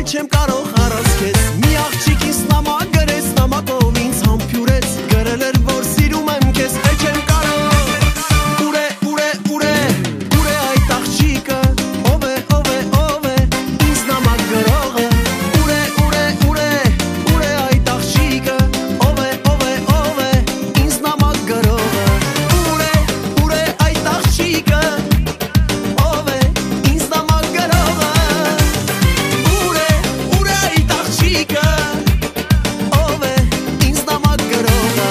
չեմ կարող առանց քեզ Մի աղջիկ ինձ նամակ գրեց նամակով ինձ համբյուրեց Գրել էր որ սիրում եմ քեզ է չեմ կարող Ուր է այդ աղջիկը Ով է ինձ նամակ գրողը Ուր է այդ աղջիկը Ով է ինձ նամակ գրողը Ուր է այդ աղջիկը Ով է ինձ նամակ գրողը Ուր է այդ աղջիկը Ով է ինձ նամակ գրողը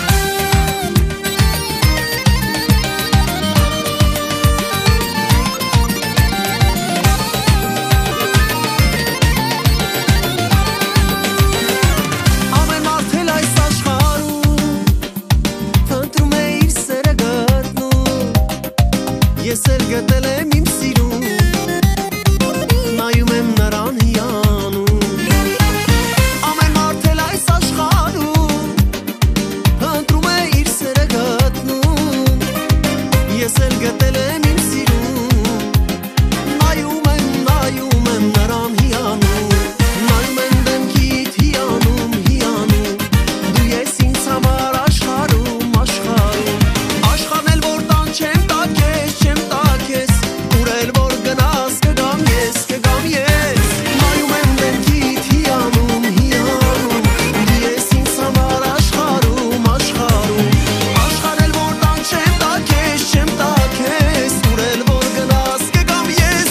Ամեն մարդ էլ այս աշխարհում Փնտրում է իր սերը գտնում Ես էլ գտել եմ իմ սիրուն Նայում եմ նրան հիանում Ամեն մարդ էլ այս աշխարհում Փնտրում է իր սերը գտնում Ես էլ գտել եմ իմ սիրուն Նայում եմ նրան հիանում Նայում եմ դեմքիդ հիանում Դու ես ինձ համար աշխարհում Աշխարհն էլ որ տան չեմ տա քեզ Ուր էլ որ գնաս կգամ ես Նայում եմ դեմքիդ հիանում Դու ես ինձ համար աշխարհում Աշխարհն էլ որ տան չեմ տա քեզ Ուր էլ որ գնաս կգամ ես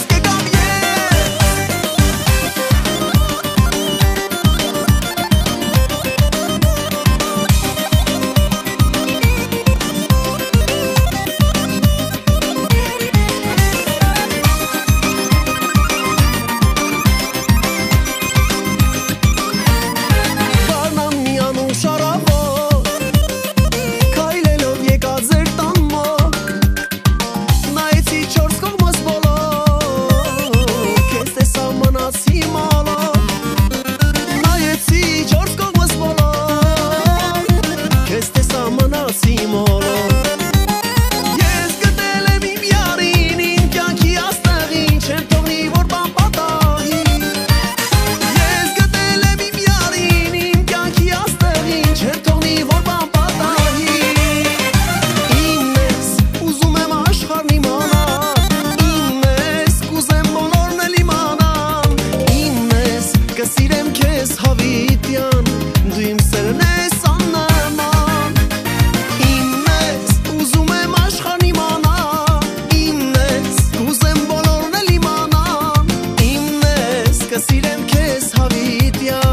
Գարնան միանում շարավոր Քայլելով եկա ձեր տան մոտ Նայեցի չորս կողմս բոլոր Քեզ տեսա մնացի մոլոր Նայեցի չորս կողմս բոլոր Քեզ տեսա մնացի մոլոր Ես գտել եմ իմ յարին իմ կյանքի աստղին Չեմ թողնի որ բան պատահի Ես գտել եմ իմ յարին իմ կյանքի աստղին Չեմ թողնի որ բան պատահի Ինն ես ուզում եմ աշխարհն իմանա Ինն ես կուզեմ բոլորն էլ իմանան Ինն ես կսիրեմ քեզ հավիտյան Դու իմ սերն ես աննման Ինն ես ուզում եմ աշխարհն իմանա Ինն ես կուզեմ բոլորն էլ իմանան Ինն ես կսիրեմ քեզ հավիտյան